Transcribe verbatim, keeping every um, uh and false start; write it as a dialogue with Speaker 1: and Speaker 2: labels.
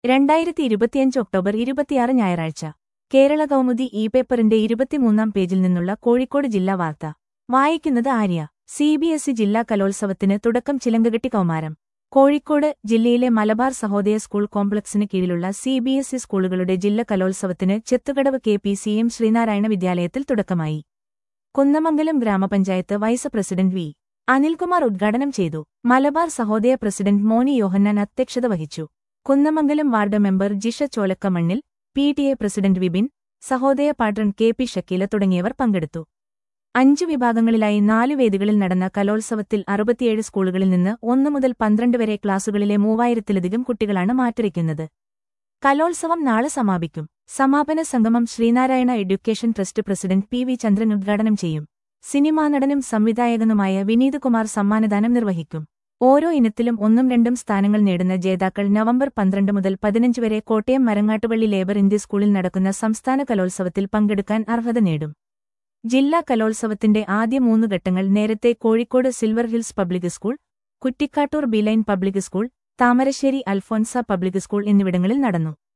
Speaker 1: രണ്ടായിരത്തി ഇരുപത്തിയഞ്ച് ഒക്ടോബർ ഇരുപത്തിയാറ് ഞായറാഴ്ച കേരള കൗമുദി ഇ പേപ്പറിന്റെ ഇരുപത്തിമൂന്നാം പേജിൽ നിന്നുള്ള കോഴിക്കോട് ജില്ലാ വാർത്ത വായിക്കുന്നത് Arya. C B S E ജില്ലാ കലോത്സവത്തിന് തുടക്കം ചിലങ്കകെട്ടി കൗമാരം. കോഴിക്കോട് ജില്ലയിലെ മലബാർ സഹോദയ സ്കൂൾ കോംപ്ലക്സിന് കീഴിലുള്ള സി ബി എസ് ഇ സ്കൂളുകളുടെ ജില്ലാ കലോത്സവത്തിന് Chethukadavu K P C M Sreenarayana വിദ്യാലയത്തിൽ തുടക്കമായി. കുന്നമംഗലം ഗ്രാമപഞ്ചായത്ത് വൈസ് പ്രസിഡന്റ് വി അനിൽകുമാർ ഉദ്ഘാടനം ചെയ്തു. മലബാർ സഹോദയ പ്രസിഡന്റ് മോനി യോഹന്നാൻ അധ്യക്ഷത വഹിച്ചു. Kunnamangalam ward member Jisha Cholakkamannil, P T A president Vipin, Sahodaya patron K P Shakeela തുടങ്ങിയവർ പങ്കെടുത്തു. അഞ്ചു വിഭാഗങ്ങളിലായി നാലു വേദികളിൽ നടന്ന കലോത്സവത്തിൽ അറുപത്തിയേഴ് സ്കൂളുകളിൽ നിന്ന് ഒന്നു മുതൽ പന്ത്രണ്ട് വരെ ക്ലാസുകളിലെ മൂവായിരത്തിലധികം കുട്ടികളാണ് മാറ്റുരയ്ക്കുന്നത്. കലോത്സവം നാളെ സമാപിക്കും. സമാപന സംഗമം Sreenarayana education trust president P V Chandran ഉദ്ഘാടനം ചെയ്യും. സിനിമാ നടനും സംവിധായകനുമായ വിനീത് കുമാർ സമ്മാനദാനം നിർവഹിക്കും. ഓരോ ഇനത്തിലും ഒന്നും രണ്ടും സ്ഥാനങ്ങൾ നേടുന്ന ജേതാക്കൾ നവംബർ പന്ത്രണ്ട് മുതൽ പതിനഞ്ച് വരെ കോട്ടയം മരങ്ങാട്ടുപള്ളി ലേബർ ഇന്ത്യ സ്കൂളിൽ നടക്കുന്ന സംസ്ഥാന കലോത്സവത്തിൽ പങ്കെടുക്കാൻ അർഹത നേടും. ജില്ലാ കലോത്സവത്തിന്റെ ആദ്യ മൂന്ന് ഘട്ടങ്ങൾ നേരത്തെ Kozhikode silver hills public school, Kuttikkattoor ബിലൈൻ public school, Thamarassery Alphonsa public school എന്നിവിടങ്ങളിൽ നടന്നു.